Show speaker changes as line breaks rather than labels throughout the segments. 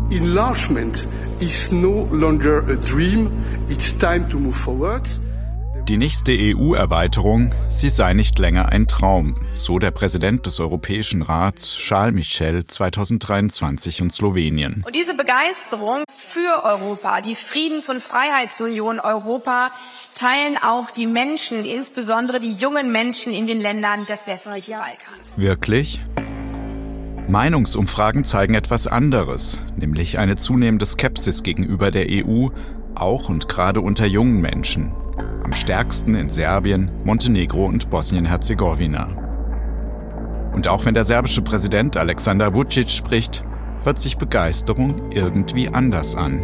Enlargement is no longer a dream. It's time to move forward.
Die nächste EU-Erweiterung, sie sei nicht länger ein Traum, so der Präsident des Europäischen Rats Charles Michel 2023 in Slowenien.
Und diese Begeisterung für Europa, die Friedens- und Freiheitsunion Europa, teilen auch die Menschen, insbesondere die jungen Menschen in den Ländern des westlichen Balkans.
Wirklich? Meinungsumfragen zeigen etwas anderes, nämlich eine zunehmende Skepsis gegenüber der EU, auch und gerade unter jungen Menschen. Am stärksten in Serbien, Montenegro und Bosnien-Herzegowina. Und auch wenn der serbische Präsident Aleksandar Vučić spricht, hört sich Begeisterung irgendwie anders an.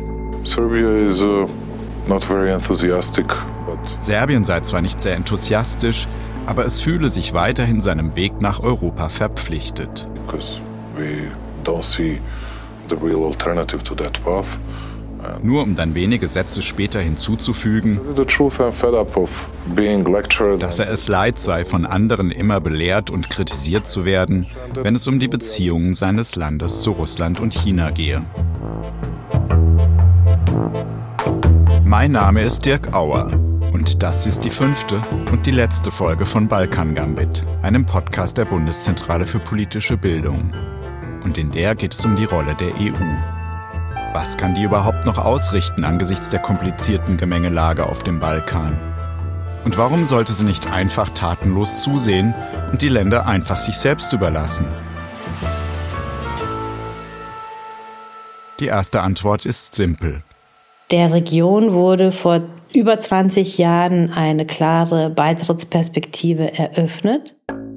Serbien sei zwar nicht sehr enthusiastisch, aber es fühle sich weiterhin seinem Weg nach Europa verpflichtet. Nur um dann wenige Sätze später hinzuzufügen, dass er es leid sei, von anderen immer belehrt und kritisiert zu werden, wenn es um die Beziehungen seines Landes zu Russland und China gehe. Mein Name ist Dirk Auer und das ist die 5. und die letzte Folge von Balkan Gambit, einem Podcast der Bundeszentrale für politische Bildung. Und in der geht es um die Rolle der EU. Was kann die überhaupt noch ausrichten angesichts der komplizierten Gemengelage auf dem Balkan? Und warum sollte sie nicht einfach tatenlos zusehen und die Länder einfach sich selbst überlassen? Die erste Antwort ist simpel.
Der Region wurde vor über 20 Jahren eine klare Beitrittsperspektive eröffnet.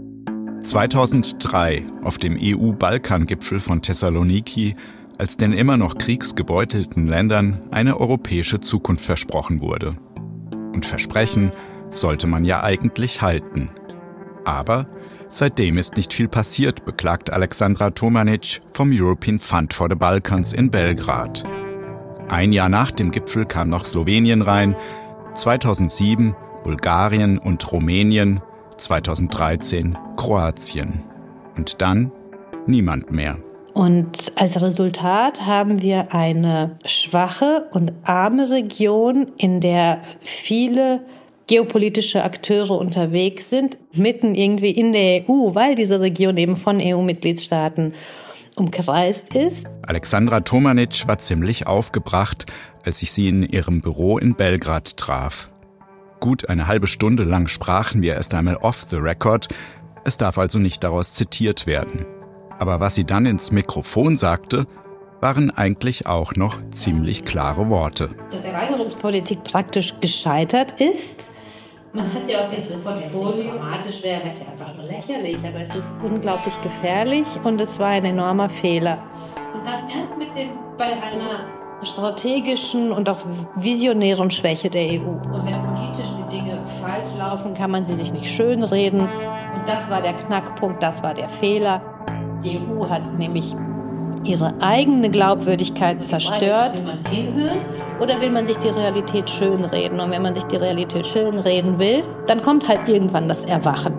2003 auf dem EU-Balkan-Gipfel von Thessaloniki, als den immer noch kriegsgebeutelten Ländern eine europäische Zukunft versprochen wurde. Und Versprechen sollte man ja eigentlich halten. Aber seitdem ist nicht viel passiert, beklagt Aleksandra Tomanic vom European Fund for the Balkans in Belgrad. Ein Jahr nach dem Gipfel kam noch Slowenien rein, 2007 Bulgarien und Rumänien, 2013 Kroatien. Und dann niemand mehr.
Und als Resultat haben wir eine schwache und arme Region, in der viele geopolitische Akteure unterwegs sind, mitten irgendwie in der EU, weil diese Region eben von EU-Mitgliedstaaten umkreist ist.
Aleksandra Tomanic war ziemlich aufgebracht, als ich sie in ihrem Büro in Belgrad traf. Gut eine halbe Stunde lang sprachen wir erst einmal off the record, es darf also nicht daraus zitiert werden. Aber was sie dann ins Mikrofon sagte, waren eigentlich auch noch ziemlich klare Worte.
Dass Erweiterungspolitik praktisch gescheitert ist. Man hat ja auch dieses Wort dramatisch wäre, es ist ja einfach nur lächerlich, aber es ist unglaublich gefährlich und es war ein enormer Fehler. Und dann erst bei einer strategischen und auch visionären Schwäche der EU. Und wenn politisch die Dinge falsch laufen, kann man sie sich nicht schönreden. Und das war der Knackpunkt, das war der Fehler. Die EU hat nämlich ihre eigene Glaubwürdigkeit zerstört. Will man hinhören oder will man sich die Realität schönreden? Und wenn man sich die Realität schönreden will, dann kommt halt irgendwann das Erwachen.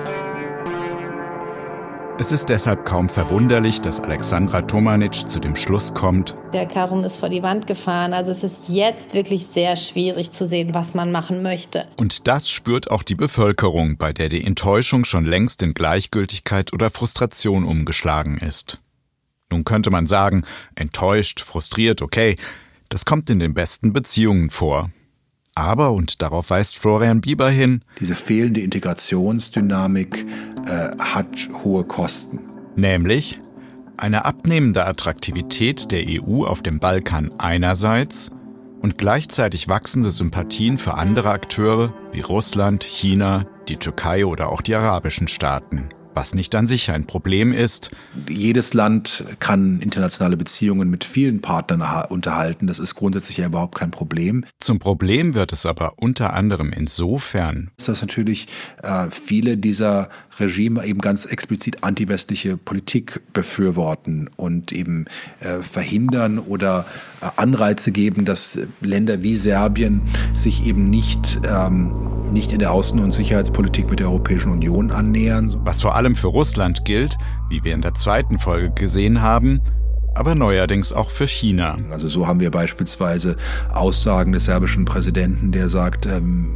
Es ist deshalb kaum verwunderlich, dass Aleksandra Tomanic zu dem Schluss kommt:
Der Karren ist vor die Wand gefahren. Also es ist jetzt wirklich sehr schwierig zu sehen, was man machen möchte.
Und das spürt auch die Bevölkerung, bei der die Enttäuschung schon längst in Gleichgültigkeit oder Frustration umgeschlagen ist. Nun könnte man sagen, enttäuscht, frustriert, okay, das kommt in den besten Beziehungen vor. Aber, und darauf weist Florian Bieber hin,
diese fehlende Integrationsdynamik hat hohe Kosten.
Nämlich eine abnehmende Attraktivität der EU auf dem Balkan einerseits und gleichzeitig wachsende Sympathien für andere Akteure wie Russland, China, die Türkei oder auch die arabischen Staaten. Was nicht an sich ein Problem ist.
Jedes Land kann internationale Beziehungen mit vielen Partnern unterhalten. Das ist grundsätzlich ja überhaupt kein Problem.
Zum Problem wird es aber unter anderem insofern,
dass natürlich viele dieser Regime eben ganz explizit antiwestliche Politik befürworten und eben verhindern oder Anreize geben, dass Länder wie Serbien sich eben nicht in der Außen- und Sicherheitspolitik mit der Europäischen Union annähern.
Was vor allem für Russland gilt, wie wir in der zweiten Folge gesehen haben, aber neuerdings auch für China.
Also so haben wir beispielsweise Aussagen des serbischen Präsidenten, der sagt,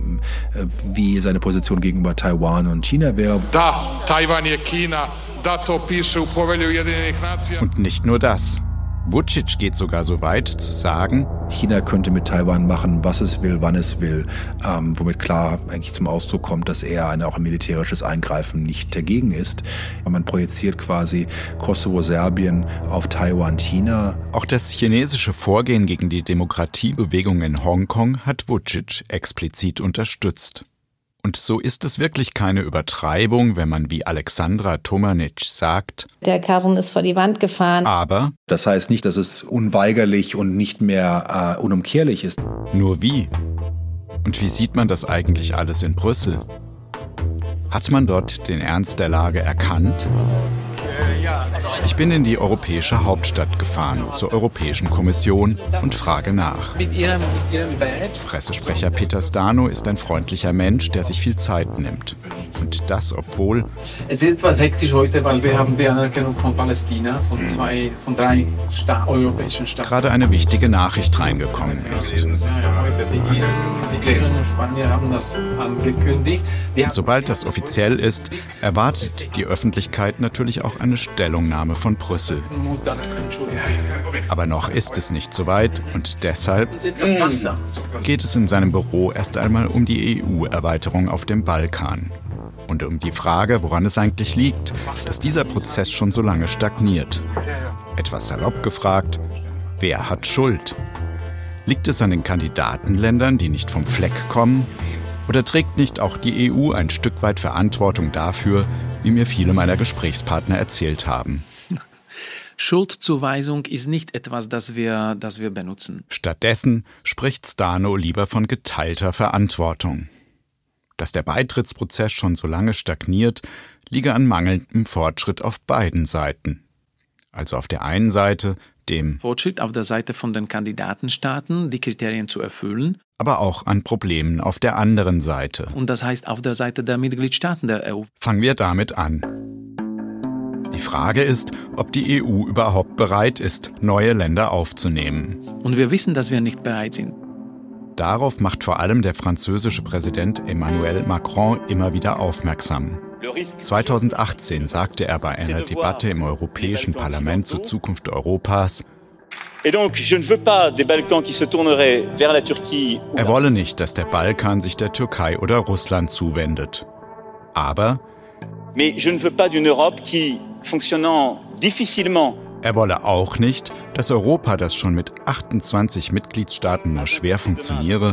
wie seine Position gegenüber Taiwan und China wäre.
Da, Taiwan je China, da to piše u Povelji Ujedinjenih Nacija.
Und nicht nur das. Vučić geht sogar so weit zu sagen,
China könnte mit Taiwan machen, was es will, wann es will, womit klar eigentlich zum Ausdruck kommt, dass er auch ein militärisches Eingreifen nicht dagegen ist. Man projiziert quasi Kosovo-Serbien auf Taiwan-China.
Auch das chinesische Vorgehen gegen die Demokratiebewegung in Hongkong hat Vučić explizit unterstützt. Und so ist es wirklich keine Übertreibung, wenn man wie Alexandra Tomanic sagt,
der Karren ist vor die Wand gefahren.
Aber
das heißt nicht, dass es unweigerlich und nicht mehr unumkehrlich ist.
Nur wie? Und wie sieht man das eigentlich alles in Brüssel? Hat man dort den Ernst der Lage erkannt? Ich bin in die europäische Hauptstadt gefahren, zur Europäischen Kommission und frage nach. Pressesprecher Peter Stano ist ein freundlicher Mensch, der sich viel Zeit nimmt. Und das, obwohl...
Es ist etwas hektisch heute, weil wir haben die Anerkennung von Palästina, von 3 europäischen Staaten.
Gerade eine wichtige Nachricht reingekommen ist.
Die Iren und Spanier haben das angekündigt.
Und sobald das offiziell ist, erwartet die Öffentlichkeit natürlich auch eine Stellungnahme von Brüssel. Aber noch ist es nicht so weit und deshalb geht es in seinem Büro erst einmal um die EU-Erweiterung auf dem Balkan. Und um die Frage, woran es eigentlich liegt, dass dieser Prozess schon so lange stagniert. Etwas salopp gefragt, wer hat Schuld? Liegt es an den Kandidatenländern, die nicht vom Fleck kommen? Oder trägt nicht auch die EU ein Stück weit Verantwortung dafür, wie mir viele meiner Gesprächspartner erzählt haben?
Schuldzuweisung ist nicht etwas, das wir benutzen.
Stattdessen spricht Stano lieber von geteilter Verantwortung. Dass der Beitrittsprozess schon so lange stagniert, liege an mangelndem Fortschritt auf beiden Seiten. Also auf der einen Seite dem
Fortschritt auf der Seite von den Kandidatenstaaten, die Kriterien zu erfüllen.
Aber auch an Problemen auf der anderen Seite.
Und das heißt auf der Seite der Mitgliedstaaten der EU.
Fangen wir damit an. Die Frage ist, ob die EU überhaupt bereit ist, neue Länder aufzunehmen.
Und wir wissen, dass wir nicht bereit sind.
Darauf macht vor allem der französische Präsident Emmanuel Macron immer wieder aufmerksam. 2018 sagte er bei einer Debatte im Europäischen Parlament zur Zukunft Europas, er wolle nicht, dass der Balkan sich der Türkei oder Russland zuwendet. Aber er wolle auch nicht, dass Europa, das schon mit 28 Mitgliedstaaten nur schwer funktioniere,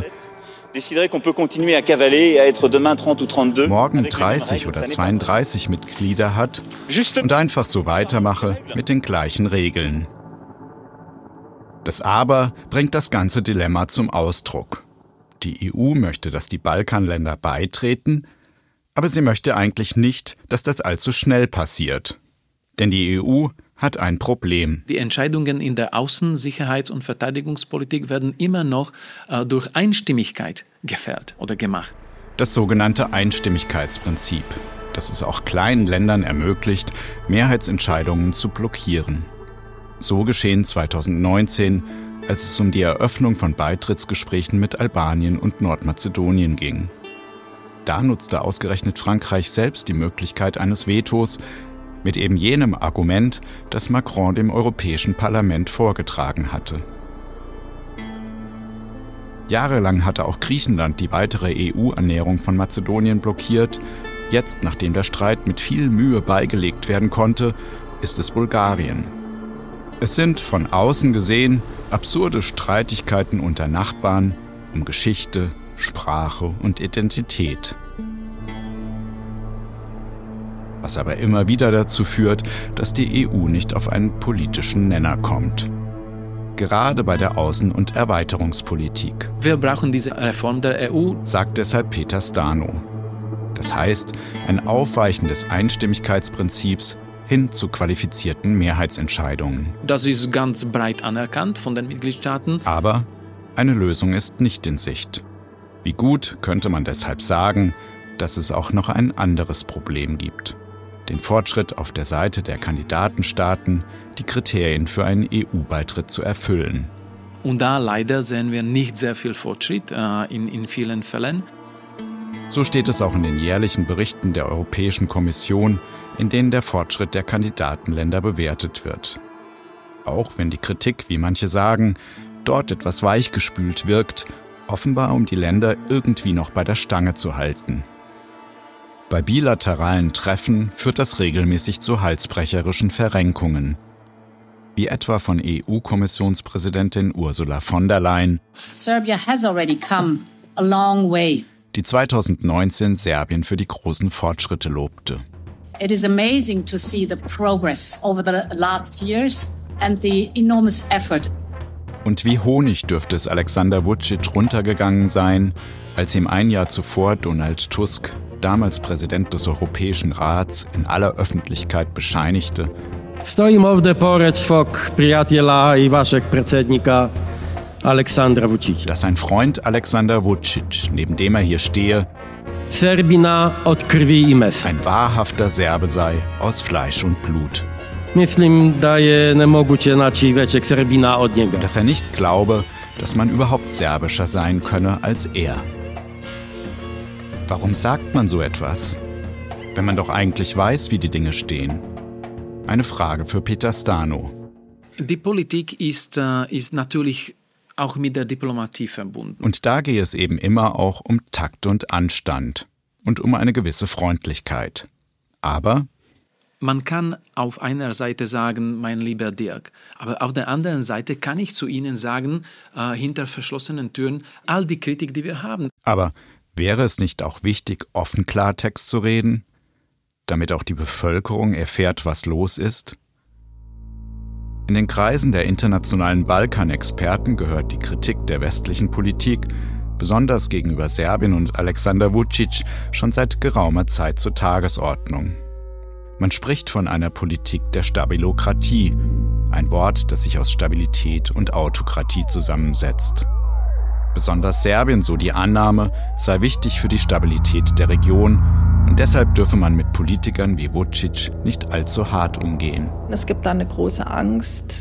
morgen 30 oder 32 Mitglieder hat und einfach so weitermache mit den gleichen Regeln. Das Aber bringt das ganze Dilemma zum Ausdruck. Die EU möchte, dass die Balkanländer beitreten, aber sie möchte eigentlich nicht, dass das allzu schnell passiert. Denn die EU hat ein Problem.
Die Entscheidungen in der Außen-, Sicherheits- und Verteidigungspolitik werden immer noch durch Einstimmigkeit gefällt oder gemacht.
Das sogenannte Einstimmigkeitsprinzip, das es auch kleinen Ländern ermöglicht, Mehrheitsentscheidungen zu blockieren. So geschehen 2019, als es um die Eröffnung von Beitrittsgesprächen mit Albanien und Nordmazedonien ging. Da nutzte ausgerechnet Frankreich selbst die Möglichkeit eines Vetos, mit eben jenem Argument, das Macron dem Europäischen Parlament vorgetragen hatte. Jahrelang hatte auch Griechenland die weitere EU-Annäherung von Mazedonien blockiert. Jetzt, nachdem der Streit mit viel Mühe beigelegt werden konnte, ist es Bulgarien. Es sind von außen gesehen absurde Streitigkeiten unter Nachbarn um Geschichte, Sprache und Identität. Was aber immer wieder dazu führt, dass die EU nicht auf einen politischen Nenner kommt. Gerade bei der Außen- und Erweiterungspolitik.
Wir brauchen diese Reform der EU,
sagt deshalb Peter Stano. Das heißt, ein Aufweichen des Einstimmigkeitsprinzips hin zu qualifizierten Mehrheitsentscheidungen.
Das ist ganz breit anerkannt von den Mitgliedstaaten.
Aber eine Lösung ist nicht in Sicht. Wie gut könnte man deshalb sagen, dass es auch noch ein anderes Problem gibt. den Fortschritt auf der Seite der Kandidatenstaaten, die Kriterien für einen EU-Beitritt zu erfüllen.
Und da leider sehen wir nicht sehr viel Fortschritt in vielen Fällen.
So steht es auch in den jährlichen Berichten der Europäischen Kommission, in denen der Fortschritt der Kandidatenländer bewertet wird. Auch wenn die Kritik, wie manche sagen, dort etwas weichgespült wirkt, offenbar um die Länder irgendwie noch bei der Stange zu halten. Bei bilateralen Treffen führt das regelmäßig zu halsbrecherischen Verrenkungen. Wie etwa von EU-Kommissionspräsidentin Ursula von der Leyen,
Serbia has already come a long way.
Die 2019 Serbien für die großen Fortschritte lobte.
It is amazing to see the progress over the last years and the enormous effort.
Und wie Honig dürfte es Alexander Vučić runtergegangen sein, als ihm ein Jahr zuvor Donald Tusk, damals Präsident des Europäischen Rats, in aller Öffentlichkeit bescheinigte:
Stojim ovde pored svog prijatelja I vašeg predsjednika Aleksandra Vučića.
Dass sein Freund Alexander Vučić, neben dem er hier stehe,
Serbina od krvi I mesa.
ein wahrhafter Serbe sei, aus Fleisch und Blut.
Mislim da je nemoguće naći većeg Serbina od njega.
Dass er nicht glaube, dass man überhaupt serbischer sein könne als er. Warum sagt man so etwas, wenn man doch eigentlich weiß, wie die Dinge stehen? Eine Frage für Peter Stano.
Die Politik ist natürlich auch mit der Diplomatie verbunden.
Und da gehe es eben immer auch um Takt und Anstand und um eine gewisse Freundlichkeit. Aber
man kann auf einer Seite sagen, mein lieber Dirk, aber auf der anderen Seite kann ich zu Ihnen sagen, hinter verschlossenen Türen, all die Kritik, die wir haben.
Aber wäre es nicht auch wichtig, offen Klartext zu reden, damit auch die Bevölkerung erfährt, was los ist? In den Kreisen der internationalen Balkanexperten gehört die Kritik der westlichen Politik, besonders gegenüber Serbien und Alexander Vučić, schon seit geraumer Zeit zur Tagesordnung. Man spricht von einer Politik der Stabilokratie, ein Wort, das sich aus Stabilität und Autokratie zusammensetzt. Besonders Serbien, so die Annahme, sei wichtig für die Stabilität der Region und deshalb dürfe man mit Politikern wie Vučić nicht allzu hart umgehen.
Es gibt da eine große Angst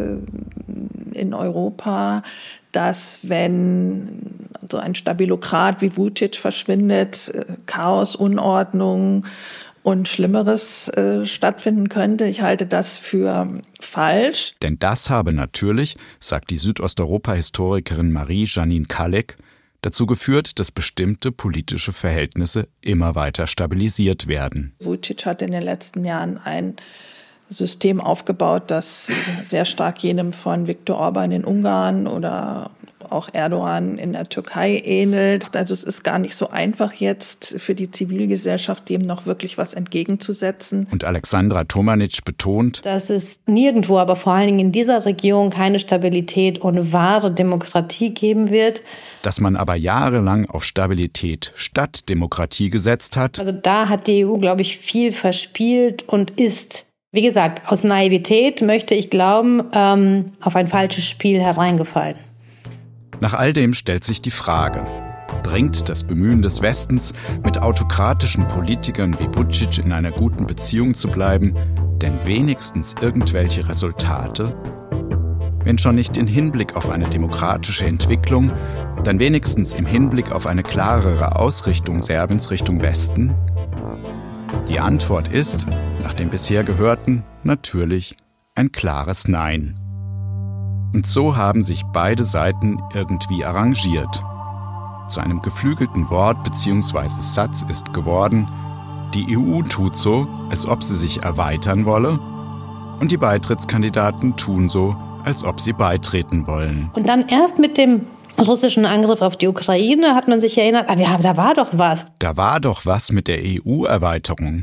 in Europa, dass wenn so ein Stabilokrat wie Vučić verschwindet, Chaos, Unordnung und Schlimmeres stattfinden könnte. Ich halte das für falsch.
Denn das habe natürlich, sagt die Südosteuropa-Historikerin Marie-Janine Kalek, dazu geführt, dass bestimmte politische Verhältnisse immer weiter stabilisiert werden.
Vučić hat in den letzten Jahren ein System aufgebaut, das sehr stark jenem von Viktor Orban in Ungarn oder auch Erdogan in der Türkei ähnelt. Also es ist gar nicht so einfach jetzt für die Zivilgesellschaft, dem noch wirklich was entgegenzusetzen.
Und Alexandra Tomanic betont,
dass es nirgendwo, aber vor allen Dingen in dieser Region keine Stabilität und wahre Demokratie geben wird.
Dass man aber jahrelang auf Stabilität statt Demokratie gesetzt hat.
Also da hat die EU, glaube ich, viel verspielt und ist, wie gesagt, aus Naivität, möchte ich glauben, auf ein falsches Spiel hereingefallen.
Nach all dem stellt sich die Frage: Bringt das Bemühen des Westens, mit autokratischen Politikern wie Vučić in einer guten Beziehung zu bleiben, denn wenigstens irgendwelche Resultate? Wenn schon nicht im Hinblick auf eine demokratische Entwicklung, dann wenigstens im Hinblick auf eine klarere Ausrichtung Serbiens Richtung Westen? Die Antwort ist, nach dem bisher Gehörten, natürlich ein klares Nein. Und so haben sich beide Seiten irgendwie arrangiert. Zu einem geflügelten Wort bzw. Satz ist geworden: Die EU tut so, als ob sie sich erweitern wolle, und die Beitrittskandidaten tun so, als ob sie beitreten wollen.
Und dann erst mit dem russischen Angriff auf die Ukraine hat man sich erinnert, da war doch was.
Da war doch was mit der EU-Erweiterung.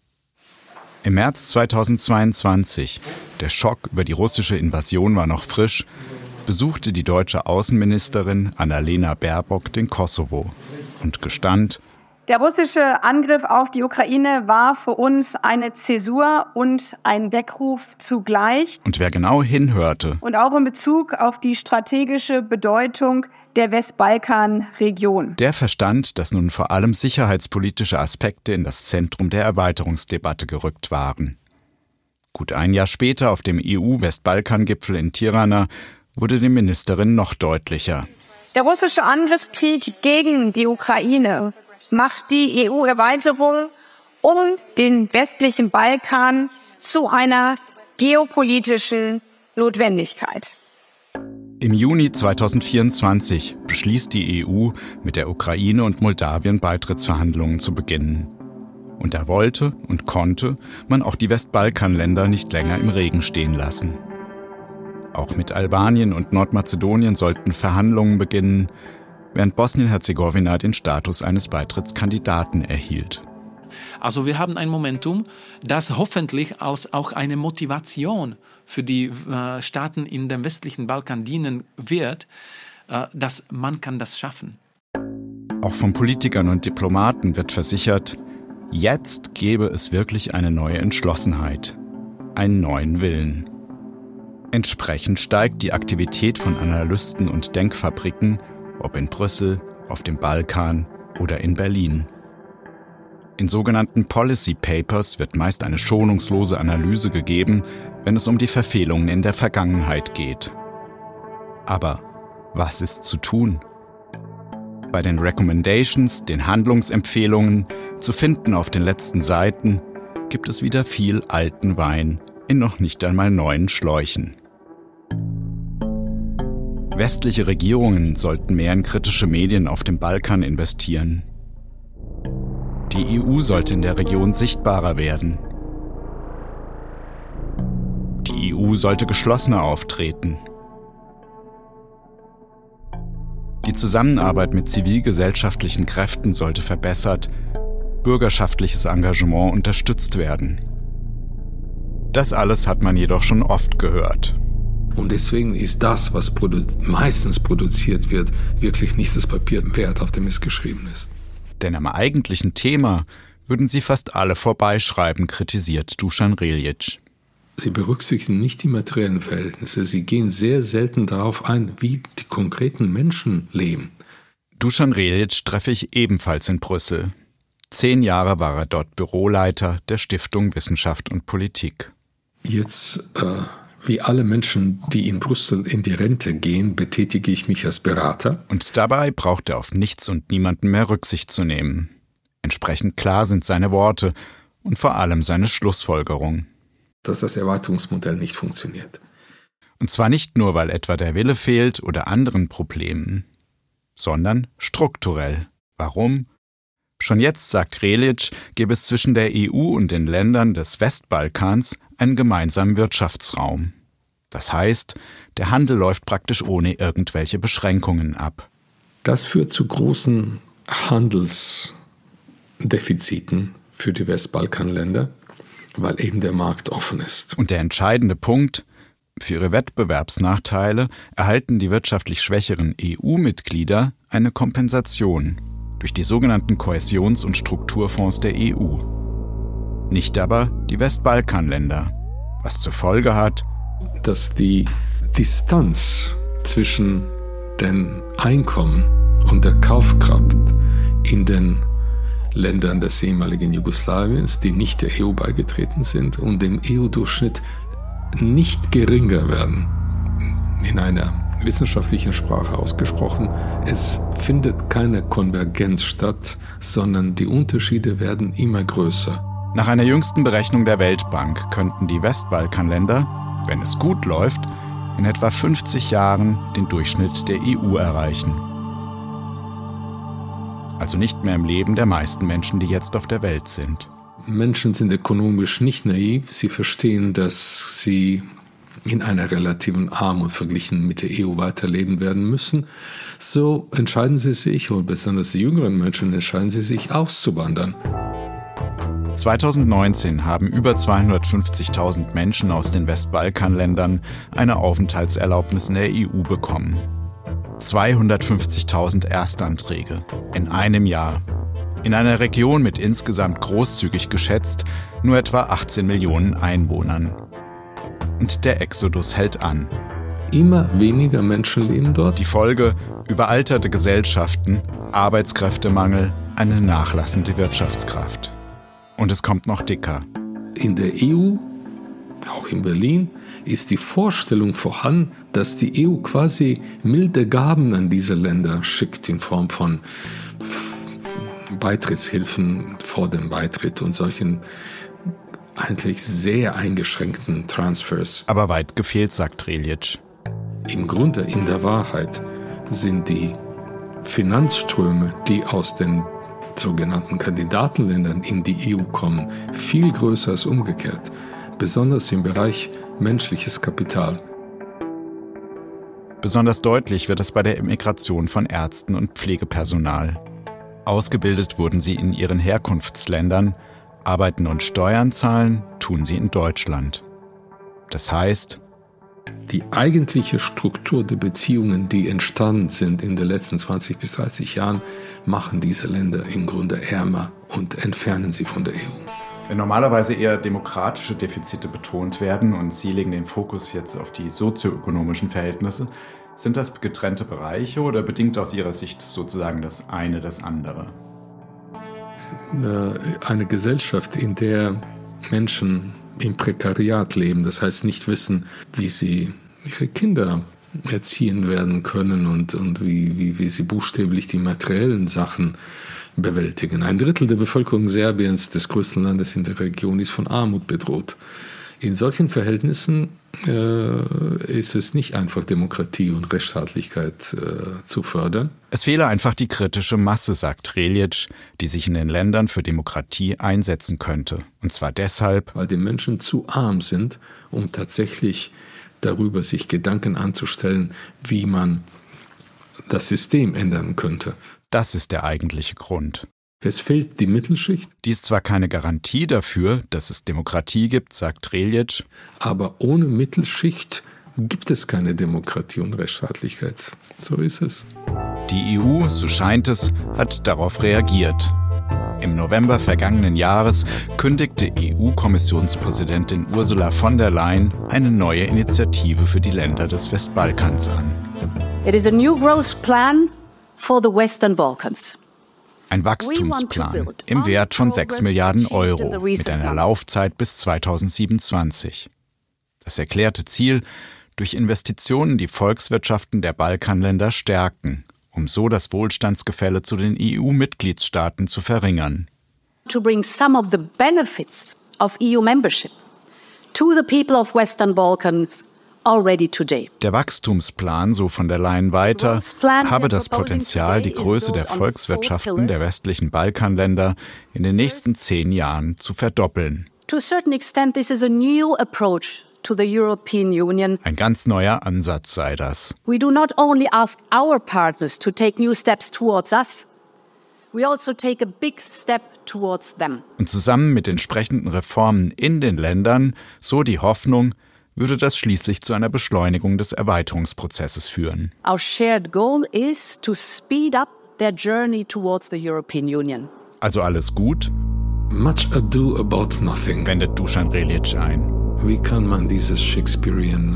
Im März 2022, der Schock über die russische Invasion war noch frisch, besuchte die deutsche Außenministerin Annalena Baerbock den Kosovo und gestand:
Der russische Angriff auf die Ukraine war für uns eine Zäsur und ein Weckruf zugleich.
Und wer genau hinhörte
und auch in Bezug auf die strategische Bedeutung der Westbalkanregion,
der verstand, dass nun vor allem sicherheitspolitische Aspekte in das Zentrum der Erweiterungsdebatte gerückt waren. Gut ein Jahr später auf dem EU-Westbalkan-Gipfel in Tirana wurde die Ministerin noch deutlicher.
Der russische Angriffskrieg gegen die Ukraine macht die EU-Erweiterung um den westlichen Balkan zu einer geopolitischen Notwendigkeit.
Im Juni 2024 beschließt die EU, mit der Ukraine und Moldawien Beitrittsverhandlungen zu beginnen. Und da wollte und konnte man auch die Westbalkanländer nicht länger im Regen stehen lassen. Auch mit Albanien und Nordmazedonien sollten Verhandlungen beginnen, während Bosnien-Herzegowina den Status eines Beitrittskandidaten erhielt.
Also wir haben ein Momentum, das hoffentlich als auch eine Motivation für die Staaten in dem westlichen Balkan dienen wird, dass man kann das schaffen.
Auch von Politikern und Diplomaten wird versichert, jetzt gäbe es wirklich eine neue Entschlossenheit, einen neuen Willen. Entsprechend steigt die Aktivität von Analysten und Denkfabriken, ob in Brüssel, auf dem Balkan oder in Berlin. In sogenannten Policy Papers wird meist eine schonungslose Analyse gegeben, wenn es um die Verfehlungen in der Vergangenheit geht. Aber was ist zu tun? Bei den Recommendations, den Handlungsempfehlungen, zu finden auf den letzten Seiten, gibt es wieder viel alten Wein in noch nicht einmal neuen Schläuchen. Westliche Regierungen sollten mehr in kritische Medien auf dem Balkan investieren. Die EU sollte in der Region sichtbarer werden. Die EU sollte geschlossener auftreten. Die Zusammenarbeit mit zivilgesellschaftlichen Kräften sollte verbessert, bürgerschaftliches Engagement unterstützt werden. Das alles hat man jedoch schon oft gehört.
Und deswegen ist das, was meistens produziert wird, wirklich nicht das Papier wert, auf dem es geschrieben ist.
Denn am eigentlichen Thema würden sie fast alle vorbeischreiben, kritisiert Dusan Reljic.
Sie berücksichtigen nicht die materiellen Verhältnisse. Sie gehen sehr selten darauf ein, wie die konkreten Menschen leben.
Dusan Reljic treffe ich ebenfalls in Brüssel. 10 Jahre war er dort Büroleiter der Stiftung Wissenschaft und Politik.
Jetzt, wie alle Menschen, die in Brüssel in die Rente gehen, betätige ich mich als Berater.
Und dabei braucht er auf nichts und niemanden mehr Rücksicht zu nehmen. Entsprechend klar sind seine Worte und vor allem seine Schlussfolgerung.
Dass das Erweiterungsmodell nicht funktioniert.
Und zwar nicht nur, weil etwa der Wille fehlt oder anderen Problemen, sondern strukturell. Warum? Schon jetzt, sagt Reljic, gäbe es zwischen der EU und den Ländern des Westbalkans einen gemeinsamen Wirtschaftsraum. Das heißt, der Handel läuft praktisch ohne irgendwelche Beschränkungen ab.
Das führt zu großen Handelsdefiziten für die Westbalkanländer, weil eben der Markt offen ist.
Und der entscheidende Punkt: Für ihre Wettbewerbsnachteile erhalten die wirtschaftlich schwächeren EU-Mitglieder eine Kompensation durch die sogenannten Kohäsions- und Strukturfonds der EU. Nicht aber die Westbalkanländer, was zur Folge hat,
dass die Distanz zwischen den Einkommen und der Kaufkraft in den Ländern des ehemaligen Jugoslawiens, die nicht der EU beigetreten sind, und dem EU-Durchschnitt nicht geringer werden. In einer wissenschaftlichen Sprache ausgesprochen, es findet keine Konvergenz statt, sondern die Unterschiede werden immer größer.
Nach einer jüngsten Berechnung der Weltbank könnten die Westbalkanländer, wenn es gut läuft, in etwa 50 Jahren den Durchschnitt der EU erreichen. Also nicht mehr im Leben der meisten Menschen, die jetzt auf der Welt sind.
Menschen sind ökonomisch nicht naiv. Sie verstehen, dass sie in einer relativen Armut verglichen mit der EU weiterleben werden müssen. So entscheiden sie sich, und besonders die jüngeren Menschen entscheiden sie sich, auszuwandern.
2019 haben über 250.000 Menschen aus den Westbalkanländern eine Aufenthaltserlaubnis in der EU bekommen. 250.000 Erstanträge in einem Jahr. In einer Region mit insgesamt großzügig geschätzt nur etwa 18 Millionen Einwohnern. Und der Exodus hält an.
Immer weniger Menschen leben dort.
Die Folge: überalterte Gesellschaften, Arbeitskräftemangel, eine nachlassende Wirtschaftskraft. Und es kommt noch dicker.
In der EU, auch in Berlin, ist die Vorstellung vorhanden, dass die EU quasi milde Gaben an diese Länder schickt in Form von Beitrittshilfen vor dem Beitritt und solchen eigentlich sehr eingeschränkten Transfers.
Aber weit gefehlt, sagt Reljic.
Im Grunde, in der Wahrheit, sind die Finanzströme, die aus den sogenannten Kandidatenländern in die EU kommen, viel größer als umgekehrt, besonders im Bereich menschliches Kapital.
Besonders deutlich wird es bei der Immigration von Ärzten und Pflegepersonal. Ausgebildet wurden sie in ihren Herkunftsländern, arbeiten und Steuern zahlen tun sie in Deutschland. Das heißt,
die eigentliche Struktur der Beziehungen, die entstanden sind in den letzten 20 bis 30 Jahren, machen diese Länder im Grunde ärmer und entfernen sie von der EU.
Wenn normalerweise eher demokratische Defizite betont werden und Sie legen den Fokus jetzt auf die sozioökonomischen Verhältnisse, sind das getrennte Bereiche oder bedingt aus Ihrer Sicht sozusagen das eine das andere?
Eine Gesellschaft, in der Menschen im Prekariat leben, das heißt nicht wissen, wie sie ihre Kinder erziehen werden können und wie sie buchstäblich die materiellen Sachen bewältigen. 1/3 der Bevölkerung Serbiens, des größten Landes in der Region, ist von Armut bedroht. In solchen Verhältnissen ist es nicht einfach, Demokratie und Rechtsstaatlichkeit zu fördern.
Es fehle einfach die kritische Masse, sagt Reljic, die sich in den Ländern für Demokratie einsetzen könnte. Und zwar deshalb,
weil die Menschen zu arm sind, um tatsächlich darüber sich Gedanken anzustellen, wie man das System ändern könnte.
Das ist der eigentliche Grund.
Es fehlt die Mittelschicht.
Die ist zwar keine Garantie dafür, dass es Demokratie gibt, sagt Reljic.
Aber ohne Mittelschicht gibt es keine Demokratie und Rechtsstaatlichkeit. So ist es.
Die EU, so scheint es, hat darauf reagiert. Im November vergangenen Jahres kündigte EU-Kommissionspräsidentin Ursula von der Leyen eine neue Initiative für die Länder des Westbalkans an.
It is a new growth plan for the Western Balkans.
Ein Wachstumsplan im Wert von 6 Milliarden Euro mit einer Laufzeit bis 2027. Das erklärte Ziel: durch Investitionen die Volkswirtschaften der Balkanländer stärken, um so das Wohlstandsgefälle zu den EU-Mitgliedstaaten zu verringern.
To bring some of the benefits of EU membership to the people of Western Balkans already today.
Der Wachstumsplan, so von der Leyen weiter, habe das Potenzial, die Größe der Volkswirtschaften der westlichen Balkanländer in den nächsten 10 Jahren zu verdoppeln.
To a certain extent, this is a new approach to the European Union.
Ein ganz neuer Ansatz sei das.
We do not only ask our partners to take new steps towards us, we also take a big step towards them.
Und zusammen mit entsprechenden Reformen in den Ländern, so die Hoffnung, würde das schließlich zu einer Beschleunigung des Erweiterungsprozesses führen.
Our shared goal is to speed up their journey towards the European Union.
Also alles gut?
Much ado about nothing,
wendet Dusan Reljic ein.
Wie kann man dieses Shakespearean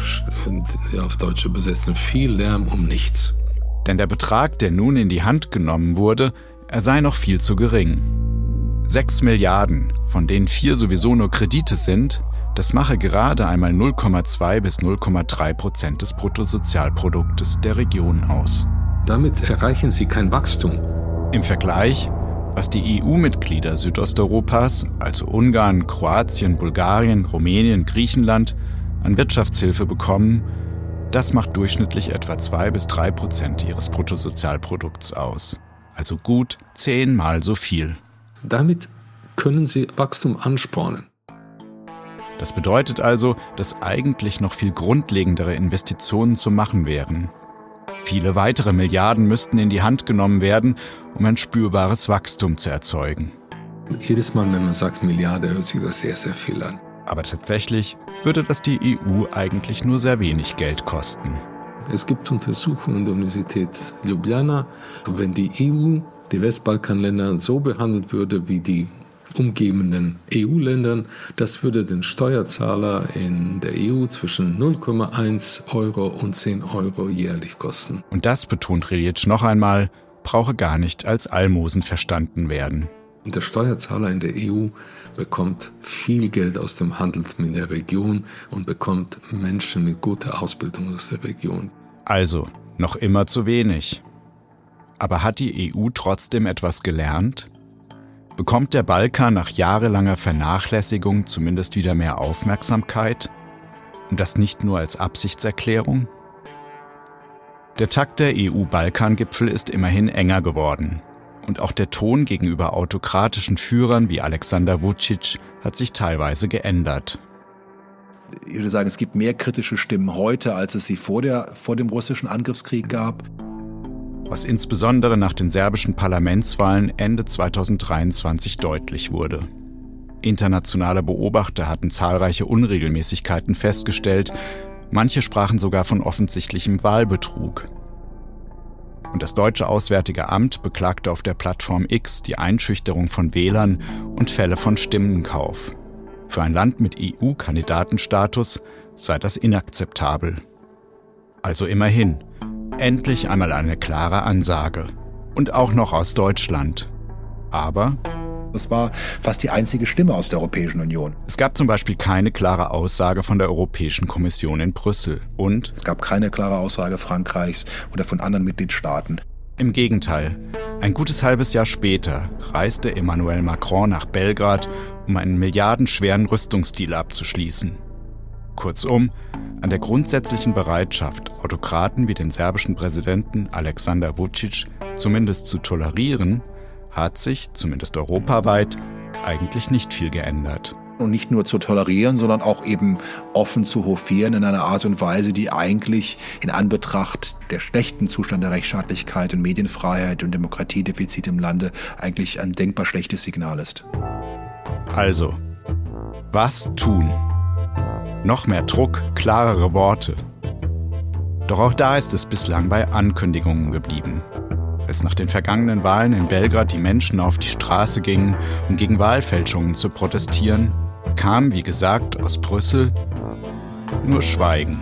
auf Deutsch übersetzen? Viel Lärm um nichts.
Denn der Betrag, der nun in die Hand genommen wurde, er sei noch viel zu gering. 6 Milliarden, von denen 4 sowieso nur Kredite sind, das mache gerade einmal 0,2 bis 0,3% des Bruttosozialproduktes der Region aus.
Damit erreichen sie kein Wachstum.
Im Vergleich, was die EU-Mitglieder Südosteuropas, also Ungarn, Kroatien, Bulgarien, Rumänien, Griechenland, an Wirtschaftshilfe bekommen, das macht durchschnittlich etwa 2 bis 3% ihres Bruttosozialprodukts aus. Also gut 10-mal so viel.
Damit können sie Wachstum anspornen.
Das bedeutet also, dass eigentlich noch viel grundlegendere Investitionen zu machen wären. Viele weitere Milliarden müssten in die Hand genommen werden, um ein spürbares Wachstum zu erzeugen.
Jedes Mal, wenn man sagt Milliarde, hört sich das sehr, sehr viel an.
Aber tatsächlich würde das die EU eigentlich nur sehr wenig Geld kosten.
Es gibt Untersuchungen in der Universität Ljubljana, wenn die EU die Westbalkanländer so behandelt würde wie die umgebenden EU-Ländern, das würde den Steuerzahler in der EU zwischen 0,1 € und 10 € jährlich kosten.
Und das, betont Hrilić noch einmal, brauche gar nicht als Almosen verstanden werden.
Und der Steuerzahler in der EU bekommt viel Geld aus dem Handel mit der Region und bekommt Menschen mit guter Ausbildung aus der Region.
Also, noch immer zu wenig. Aber hat die EU trotzdem etwas gelernt? Bekommt der Balkan nach jahrelanger Vernachlässigung zumindest wieder mehr Aufmerksamkeit? Und das nicht nur als Absichtserklärung? Der Takt der EU-Balkan-Gipfel ist immerhin enger geworden. Und auch der Ton gegenüber autokratischen Führern wie Alexander Vučić hat sich teilweise geändert.
Ich würde sagen, es gibt mehr kritische Stimmen heute, als es sie vor dem russischen Angriffskrieg gab.
Was insbesondere nach den serbischen Parlamentswahlen Ende 2023 deutlich wurde. Internationale Beobachter hatten zahlreiche Unregelmäßigkeiten festgestellt, manche sprachen sogar von offensichtlichem Wahlbetrug. Und das deutsche Auswärtige Amt beklagte auf der Plattform X die Einschüchterung von Wählern und Fälle von Stimmenkauf. Für ein Land mit EU-Kandidatenstatus sei das inakzeptabel. Also immerhin. Endlich einmal eine klare Ansage. Und auch noch aus Deutschland. Aber
es war fast die einzige Stimme aus der Europäischen Union.
Es gab zum Beispiel keine klare Aussage von der Europäischen Kommission in Brüssel. Und
es gab keine klare Aussage Frankreichs oder von anderen Mitgliedstaaten.
Im Gegenteil. Ein gutes halbes Jahr später reiste Emmanuel Macron nach Belgrad, um einen milliardenschweren Rüstungsdeal abzuschließen. Kurzum, an der grundsätzlichen Bereitschaft, Autokraten wie den serbischen Präsidenten Alexander Vučić zumindest zu tolerieren, hat sich, zumindest europaweit, eigentlich nicht viel geändert.
Und nicht nur zu tolerieren, sondern auch eben offen zu hofieren in einer Art und Weise, die eigentlich in Anbetracht der schlechten Zustand der Rechtsstaatlichkeit und Medienfreiheit und Demokratiedefizit im Lande eigentlich ein denkbar schlechtes Signal ist.
Also, was tun? Noch mehr Druck, klarere Worte. Doch auch da ist es bislang bei Ankündigungen geblieben. Als nach den vergangenen Wahlen in Belgrad die Menschen auf die Straße gingen, um gegen Wahlfälschungen zu protestieren, kam, wie gesagt, aus Brüssel nur Schweigen.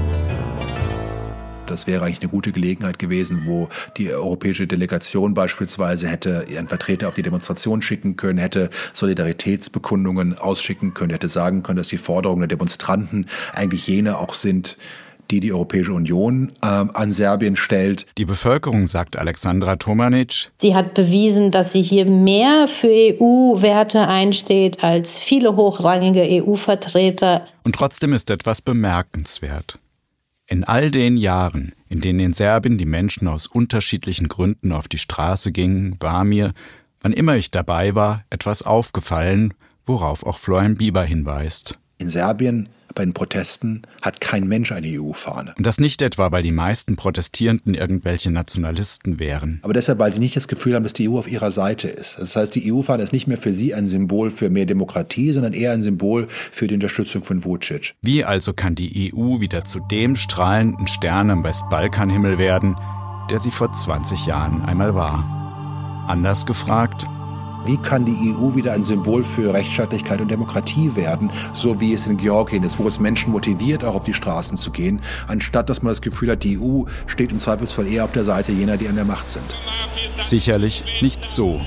Das wäre eigentlich eine gute Gelegenheit gewesen, wo die europäische Delegation beispielsweise hätte ihren Vertreter auf die Demonstration schicken können, hätte Solidaritätsbekundungen ausschicken können, hätte sagen können, dass die Forderungen der Demonstranten eigentlich jene auch sind, die Europäische Union an Serbien stellt.
Die Bevölkerung, sagt Alexandra Tomanic.
Sie hat bewiesen, dass sie hier mehr für EU-Werte einsteht als viele hochrangige EU-Vertreter.
Und trotzdem ist etwas bemerkenswert. In all den Jahren, in denen in Serbien die Menschen aus unterschiedlichen Gründen auf die Straße gingen, war mir, wann immer ich dabei war, etwas aufgefallen, worauf auch Florian Bieber hinweist.
In Serbien bei den Protesten hat kein Mensch eine EU-Fahne.
Und das nicht etwa, weil die meisten Protestierenden irgendwelche Nationalisten wären.
Aber deshalb, weil sie nicht das Gefühl haben, dass die EU auf ihrer Seite ist. Das heißt, die EU-Fahne ist nicht mehr für sie ein Symbol für mehr Demokratie, sondern eher ein Symbol für die Unterstützung von Vučić.
Wie also kann die EU wieder zu dem strahlenden Stern am Westbalkanhimmel werden, der sie vor 20 Jahren einmal war? Anders gefragt:
Wie kann die EU wieder ein Symbol für Rechtsstaatlichkeit und Demokratie werden, so wie es in Georgien ist, wo es Menschen motiviert, auch auf die Straßen zu gehen, anstatt dass man das Gefühl hat, die EU steht im Zweifelsfall eher auf der Seite jener, die an der Macht sind?
Sicherlich nicht so.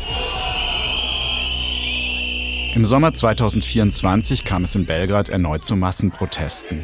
Im Sommer 2024 kam es in Belgrad erneut zu Massenprotesten.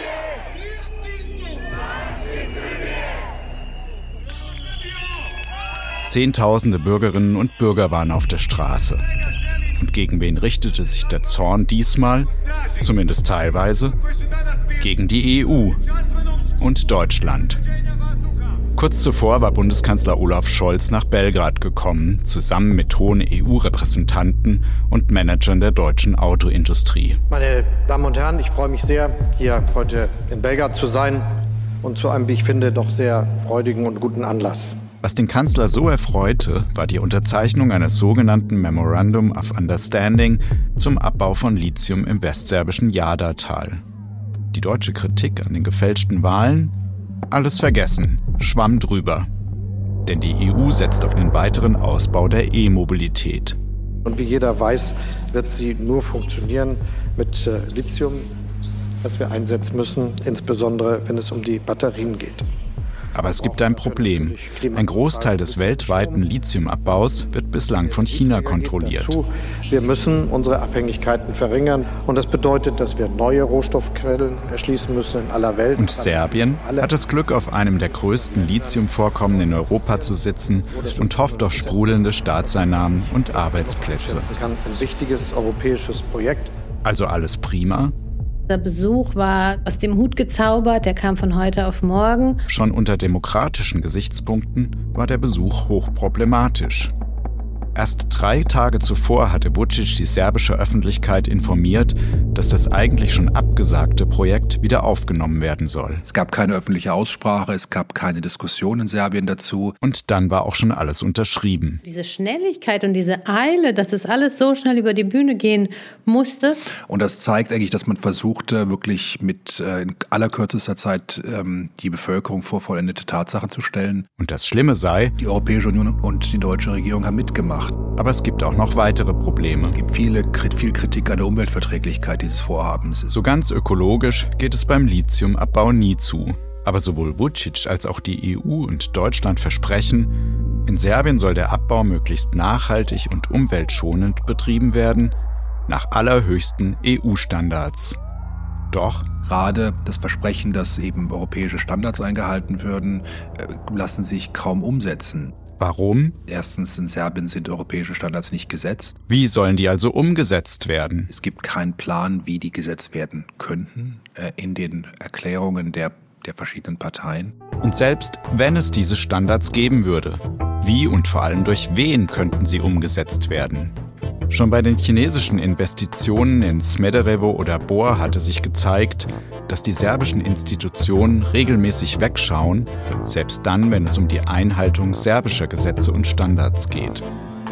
Zehntausende Bürgerinnen und Bürger waren auf der Straße. Und gegen wen richtete sich der Zorn diesmal, zumindest teilweise? Gegen die EU und Deutschland. Kurz zuvor war Bundeskanzler Olaf Scholz nach Belgrad gekommen, zusammen mit hohen EU-Repräsentanten und Managern der deutschen Autoindustrie.
Meine Damen und Herren, ich freue mich sehr, hier heute in Belgrad zu sein und zu einem, wie ich finde, doch sehr freudigen und guten Anlass.
Was den Kanzler so erfreute, war die Unterzeichnung eines sogenannten Memorandum of Understanding zum Abbau von Lithium im westserbischen Jadar-Tal. Die deutsche Kritik an den gefälschten Wahlen? Alles vergessen, schwamm drüber. Denn die EU setzt auf den weiteren Ausbau der E-Mobilität.
Und wie jeder weiß, wird sie nur funktionieren mit Lithium, das wir einsetzen müssen, insbesondere wenn es um die Batterien geht.
Aber es gibt ein Problem. Ein Großteil des weltweiten Lithiumabbaus wird bislang von China kontrolliert.
Wir müssen unsere Abhängigkeiten verringern und das bedeutet, dass wir neue Rohstoffquellen erschließen müssen in aller Welt.
Und Serbien hat das Glück, auf einem der größten Lithiumvorkommen in Europa zu sitzen und hofft auf sprudelnde Staatseinnahmen und Arbeitsplätze.
Ein wichtiges europäisches Projekt.
Also alles prima?
Der Besuch war aus dem Hut gezaubert, der kam von heute auf morgen.
Schon unter demokratischen Gesichtspunkten war der Besuch hochproblematisch. Erst 3 Tage zuvor hatte Vučić die serbische Öffentlichkeit informiert, dass das eigentlich schon abgesagte Projekt wieder aufgenommen werden soll.
Es gab keine öffentliche Aussprache, es gab keine Diskussion in Serbien dazu.
Und dann war auch schon alles unterschrieben.
Diese Schnelligkeit und diese Eile, dass es alles so schnell über die Bühne gehen musste.
Und das zeigt eigentlich, dass man versuchte, wirklich mit in allerkürzester Zeit die Bevölkerung vor vollendete Tatsachen zu stellen.
Und das Schlimme sei,
die Europäische Union und die deutsche Regierung haben mitgemacht.
Aber es gibt auch noch weitere Probleme.
Es gibt viel Kritik an der Umweltverträglichkeit dieses Vorhabens.
So ganz ökologisch geht es beim Lithiumabbau nie zu. Aber sowohl Vučić als auch die EU und Deutschland versprechen, in Serbien soll der Abbau möglichst nachhaltig und umweltschonend betrieben werden, nach allerhöchsten EU-Standards. Doch
gerade das Versprechen, dass eben europäische Standards eingehalten würden, lassen sich kaum umsetzen.
Warum?
Erstens, in Serbien sind europäische Standards nicht gesetzt.
Wie sollen die also umgesetzt werden?
Es gibt keinen Plan, wie die gesetzt werden könnten in den Erklärungen der verschiedenen Parteien.
Und selbst wenn es diese Standards geben würde, wie und vor allem durch wen könnten sie umgesetzt werden? Schon bei den chinesischen Investitionen in Smederevo oder Bor hatte sich gezeigt, dass die serbischen Institutionen regelmäßig wegschauen, selbst dann, wenn es um die Einhaltung serbischer Gesetze und Standards geht.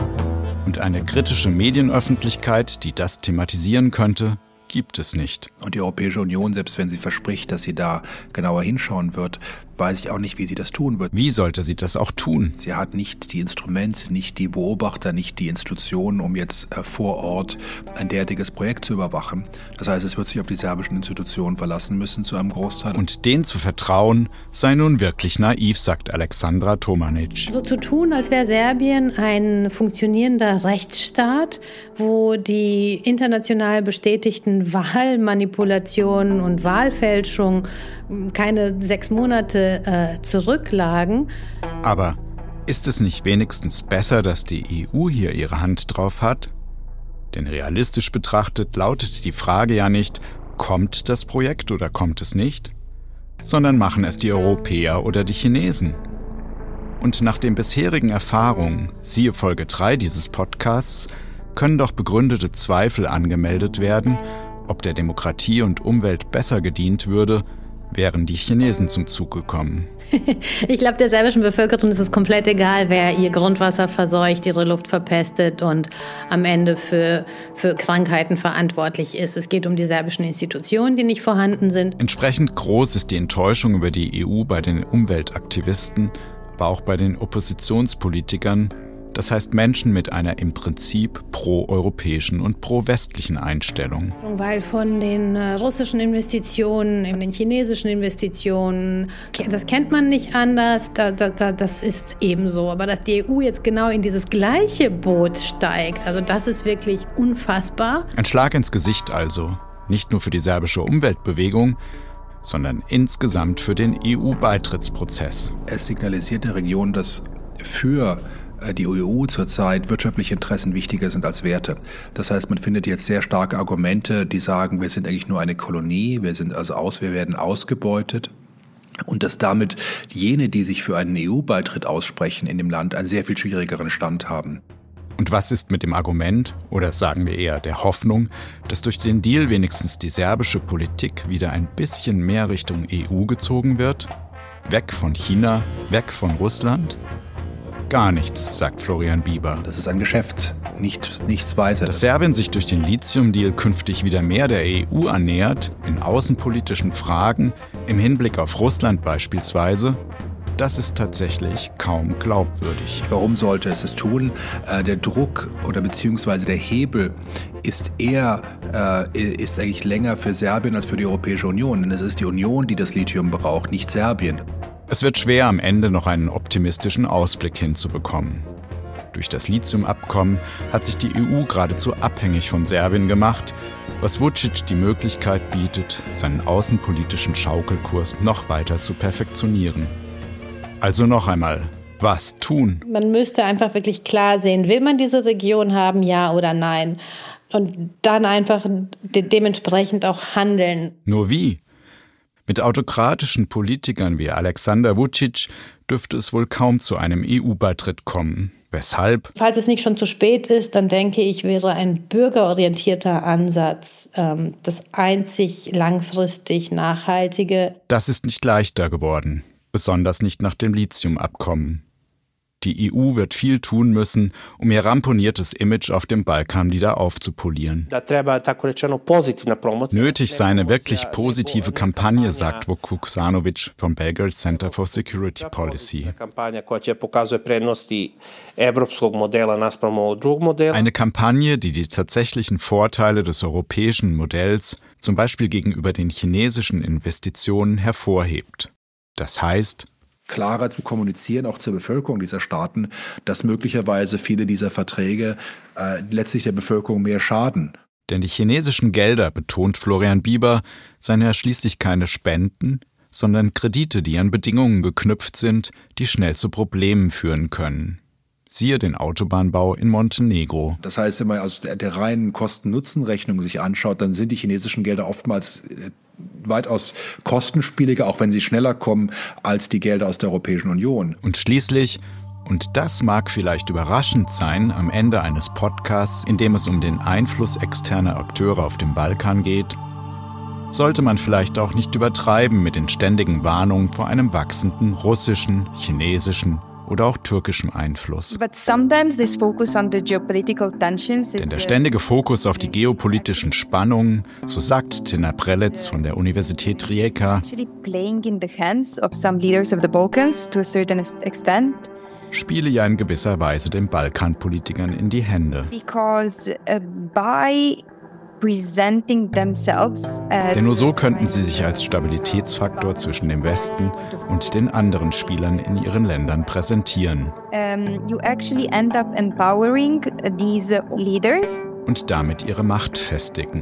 Und eine kritische Medienöffentlichkeit, die das thematisieren könnte, gibt es nicht.
Und die Europäische Union, selbst wenn sie verspricht, dass sie da genauer hinschauen wird, weiß ich auch nicht, wie sie das tun wird.
Wie sollte sie das auch tun?
Sie hat nicht die Instrumente, nicht die Beobachter, nicht die Institutionen, um jetzt vor Ort ein derartiges Projekt zu überwachen. Das heißt, es wird sich auf die serbischen Institutionen verlassen müssen zu einem Großteil.
Und denen zu vertrauen, sei nun wirklich naiv, sagt Alexandra Tomanic.
So zu tun, als wäre Serbien ein funktionierender Rechtsstaat, wo die international bestätigten Wahlmanipulationen und Wahlfälschung keine 6 Monate zurücklagen.
Aber ist es nicht wenigstens besser, dass die EU hier ihre Hand drauf hat? Denn realistisch betrachtet lautet die Frage ja nicht, kommt das Projekt oder kommt es nicht? Sondern machen es die Europäer oder die Chinesen? Und nach den bisherigen Erfahrungen, siehe Folge 3 dieses Podcasts, können doch begründete Zweifel angemeldet werden, ob der Demokratie und Umwelt besser gedient würde, wären die Chinesen zum Zug gekommen.
Ich glaube, der serbischen Bevölkerung ist es komplett egal, wer ihr Grundwasser verseucht, ihre Luft verpestet und am Ende für Krankheiten verantwortlich ist. Es geht um die serbischen Institutionen, die nicht vorhanden sind.
Entsprechend groß ist die Enttäuschung über die EU bei den Umweltaktivisten, aber auch bei den Oppositionspolitikern, das heißt Menschen mit einer im Prinzip pro-europäischen und pro-westlichen Einstellung.
Weil von den russischen Investitionen, von den chinesischen Investitionen, das kennt man nicht anders, das ist eben so. Aber dass die EU jetzt genau in dieses gleiche Boot steigt, also das ist wirklich unfassbar.
Ein Schlag ins Gesicht also, nicht nur für die serbische Umweltbewegung, sondern insgesamt für den EU-Beitrittsprozess.
Es signalisiert der Region, dass für die EU zurzeit wirtschaftliche Interessen wichtiger sind als Werte. Das heißt, man findet jetzt sehr starke Argumente, die sagen, wir sind eigentlich nur eine Kolonie, wir werden ausgebeutet. Und dass damit jene, die sich für einen EU-Beitritt aussprechen in dem Land, einen sehr viel schwierigeren Stand haben.
Und was ist mit dem Argument, oder sagen wir eher der Hoffnung, dass durch den Deal wenigstens die serbische Politik wieder ein bisschen mehr Richtung EU gezogen wird? Weg von China, weg von Russland? Gar nichts, sagt Florian Bieber.
Das ist ein Geschäft, nichts weiter.
Dass Serbien sich durch den Lithium-Deal künftig wieder mehr der EU annähert, in außenpolitischen Fragen, im Hinblick auf Russland beispielsweise, das ist tatsächlich kaum glaubwürdig.
Warum sollte es tun? Der Druck oder beziehungsweise der Hebel ist eigentlich länger für Serbien als für die Europäische Union. Denn es ist die Union, die das Lithium braucht, nicht Serbien.
Es wird schwer, am Ende noch einen optimistischen Ausblick hinzubekommen. Durch das Lithium-Abkommen hat sich die EU geradezu abhängig von Serbien gemacht, was Vučić die Möglichkeit bietet, seinen außenpolitischen Schaukelkurs noch weiter zu perfektionieren. Also noch einmal, was tun?
Man müsste einfach wirklich klar sehen, will man diese Region haben, ja oder nein? Und dann einfach dementsprechend auch handeln.
Nur wie? Mit autokratischen Politikern wie Aleksandar Vučić dürfte es wohl kaum zu einem EU-Beitritt kommen. Weshalb?
Falls es nicht schon zu spät ist, dann denke ich, wäre ein bürgerorientierter Ansatz das einzig langfristig Nachhaltige.
Das ist nicht leichter geworden, besonders nicht nach dem Lithium-Abkommen. Die EU wird viel tun müssen, um ihr ramponiertes Image auf dem Balkan wieder aufzupolieren. Nötig sei eine wirklich positive Kampagne, sagt Vukosanović vom Belgrade Center for Security Policy. Eine Kampagne, die die tatsächlichen Vorteile des europäischen Modells, zum Beispiel gegenüber den chinesischen Investitionen, hervorhebt. Das heißt,
klarer zu kommunizieren, auch zur Bevölkerung dieser Staaten, dass möglicherweise viele dieser Verträge letztlich der Bevölkerung mehr schaden.
Denn die chinesischen Gelder, betont Florian Bieber, seien ja schließlich keine Spenden, sondern Kredite, die an Bedingungen geknüpft sind, die schnell zu Problemen führen können. Siehe den Autobahnbau in Montenegro.
Das heißt, wenn man aus der reinen Kosten-Nutzen-Rechnung sich anschaut, dann sind die chinesischen Gelder oftmals weitaus kostenspieliger, auch wenn sie schneller kommen, als die Gelder aus der Europäischen Union.
Und schließlich, und das mag vielleicht überraschend sein, am Ende eines Podcasts, in dem es um den Einfluss externer Akteure auf dem Balkan geht, sollte man vielleicht auch nicht übertreiben mit den ständigen Warnungen vor einem wachsenden russischen, chinesischen oder auch türkischem Einfluss. Denn der ständige Fokus auf die geopolitischen Spannungen, so sagt Tina Prelec von der Universität Rijeka, spiele ja in gewisser Weise den Balkanpolitikern in die Hände. Denn nur so könnten sie sich als Stabilitätsfaktor zwischen dem Westen und den anderen Spielern in ihren Ländern präsentieren. Und damit ihre Macht festigen.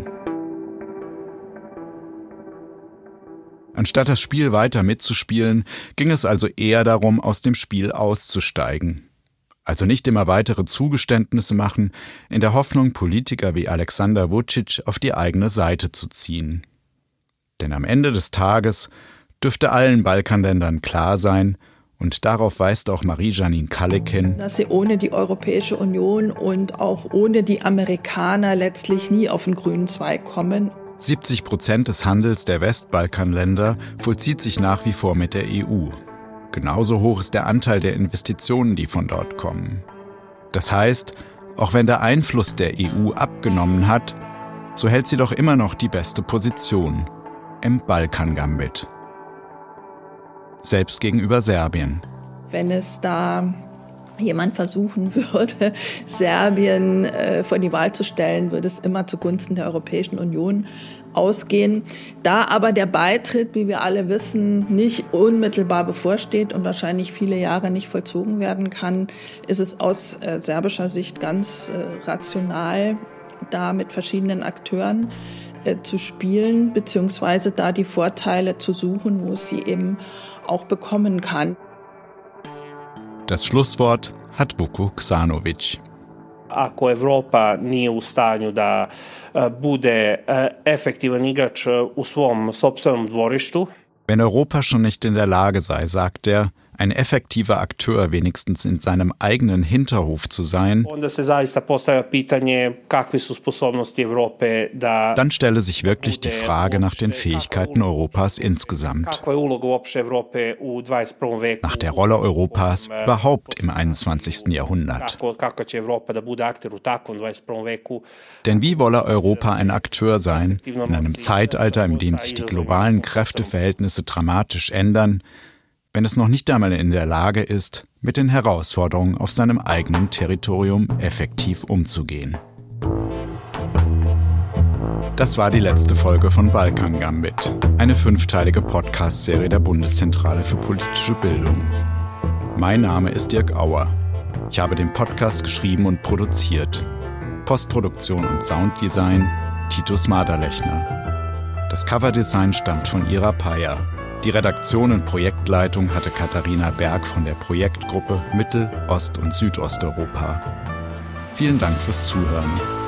Anstatt das Spiel weiter mitzuspielen, ging es also eher darum, aus dem Spiel auszusteigen. Also nicht immer weitere Zugeständnisse machen, in der Hoffnung, Politiker wie Aleksandar Vučić auf die eigene Seite zu ziehen. Denn am Ende des Tages dürfte allen Balkanländern klar sein, und darauf weist auch Marie-Janine Kalik hin,
dass sie ohne die Europäische Union und auch ohne die Amerikaner letztlich nie auf den grünen Zweig kommen.
70% des Handels der Westbalkanländer vollzieht sich nach wie vor mit der EU. Genauso hoch ist der Anteil der Investitionen, die von dort kommen. Das heißt, auch wenn der Einfluss der EU abgenommen hat, so hält sie doch immer noch die beste Position im Balkan-Gambit. Selbst gegenüber Serbien.
Wenn es da jemand versuchen würde, Serbien vor die Wahl zu stellen, würde es immer zugunsten der Europäischen Union ausgehen. Da aber der Beitritt, wie wir alle wissen, nicht unmittelbar bevorsteht und wahrscheinlich viele Jahre nicht vollzogen werden kann, ist es aus serbischer Sicht ganz rational, da mit verschiedenen Akteuren zu spielen, beziehungsweise da die Vorteile zu suchen, wo es sie eben auch bekommen kann.
Das Schlusswort hat Vukosanović.
Ako Evropa nije u stanju da bude efektivan igrač u svom sopstvenom dvorištu.
Wenn Europa schon nicht in der Lage sei, sagt er, ein effektiver Akteur wenigstens in seinem eigenen Hinterhof zu sein, dann stelle sich wirklich die Frage nach den Fähigkeiten Europas insgesamt. Nach der Rolle Europas überhaupt im 21. Jahrhundert. Denn wie wolle Europa ein Akteur sein, in einem Zeitalter, in dem sich die globalen Kräfteverhältnisse dramatisch ändern, wenn es noch nicht einmal in der Lage ist, mit den Herausforderungen auf seinem eigenen Territorium effektiv umzugehen. Das war die letzte Folge von Balkan Gambit, eine 5-teilige Podcast-Serie der Bundeszentrale für politische Bildung. Mein Name ist Dirk Auer. Ich habe den Podcast geschrieben und produziert. Postproduktion und Sounddesign Titus Maderlechner. Das Coverdesign stammt von Ira Peyer. Die Redaktion und Projektleitung hatte Katharina Berg von der Projektgruppe Mittel-, Ost- und Südosteuropa. Vielen Dank fürs Zuhören.